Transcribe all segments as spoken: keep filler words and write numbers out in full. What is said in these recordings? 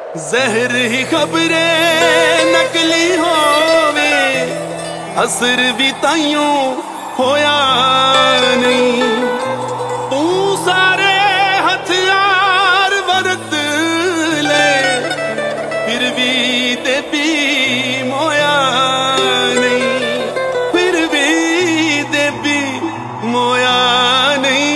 ਜ਼ਹਿਰ ਹੀ ਖਬਰੇ ਨਕਲੀ ਹੋਵੇ, ਅਸਰ ਵੀ ਤਾਈਓ ਹੋਇਆ ਨਹੀਂ। ਤੂੰ ਸਾਰੇ ਹਥਿਆਰ ਵਰਤ ਲੈ, ਫਿਰ ਵੀ ਤੇ ਵੀ ਮੋਇਆ ਨਹੀਂ, ਫਿਰ ਵੀ ਤੇ ਵੀ ਮੋਇਆ ਨਹੀਂ।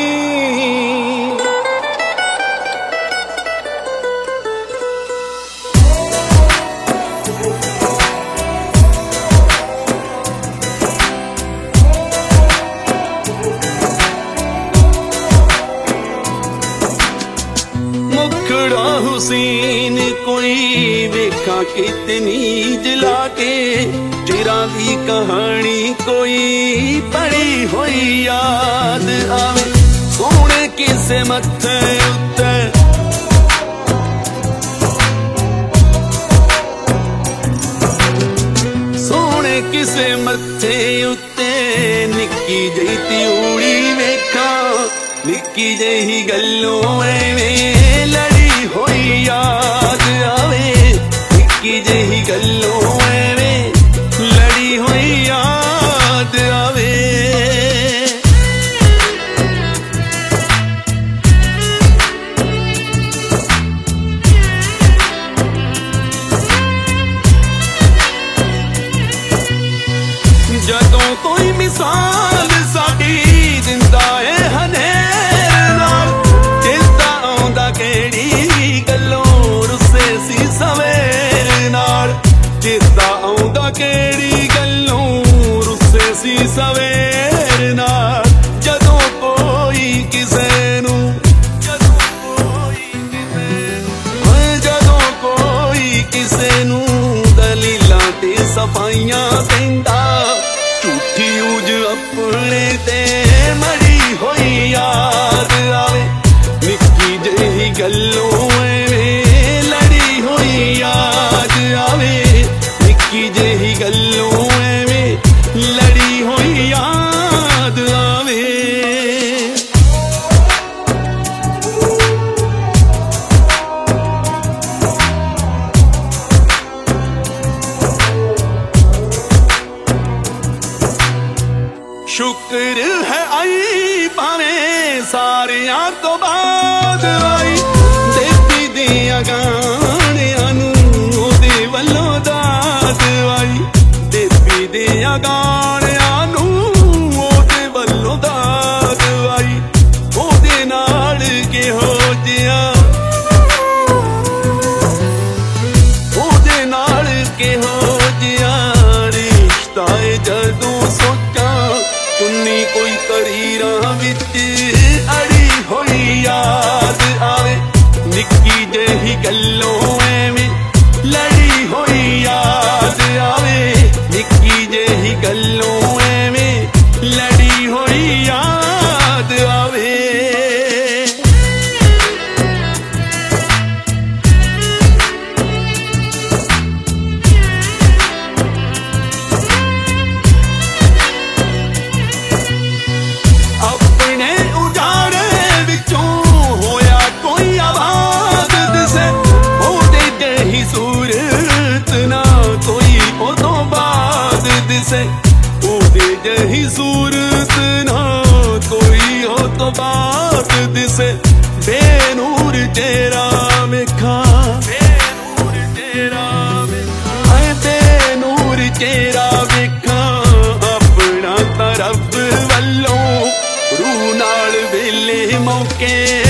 मुखड़ा हुसैन कोई वेखा कितनी जला के, चिरां दी कहानी कोई पढ़ी होई याद आवे। सोने किसे मत्थे उत्ते सोने किसे मत्थे उत्ते निक्की जही त्यूड़ी वेखा, निक्की जही गल्लों एवें लड़ी होई याद आवे। निक्की जही गल्लों एवें लड़ी होई याद आवे। जदों कोई मिसाल साडी दिंदा है हनेर नाल, चेता आउंदा केड़ी गल्लों रुसे सी सवेर नाल। चेता आउंदा केड़ी गल्लों रुसे सी सवेर नाल। जदों कोई किसे नू जदों कोई किसे नू जदों कोई किसे नू दलीलां ते सफाइयां देंदा, झूठी ऊज अपने ते मरी होई याद आवे। निक्की जही गल्लों एवें लड़ी होई याद आवे। निक्की जही गल्लों एवें लड़ी होई याद आवे। शुक्र है आई भावें सारियां तो बाद आई, देवी दियां गाणियां नू ओदे वल्लों दाद आई। देवी दियां गाणियां नू ओदे वल्लों दाद आई। ओदे नाल किहो जिहा ओदे नाल किहो जिहा रिश्ता है जदों सोचा, चुन्नी कोई करीरां विच अड़ी होई याद आवे। निक्की जही गल्लों एवें लड़ी होई याद आवे। निक्की जही गल्लों एवें लड़ी होई याद आवे। ओदे जही सूरत ना कोई हो तो बात दिसे। बेनूर चेहरा वेखा बेनूर चेहरा वेखा हाय बेनूर चेहरा वेखा, अपना तरफ वल्लों रूह नाल वेले मौके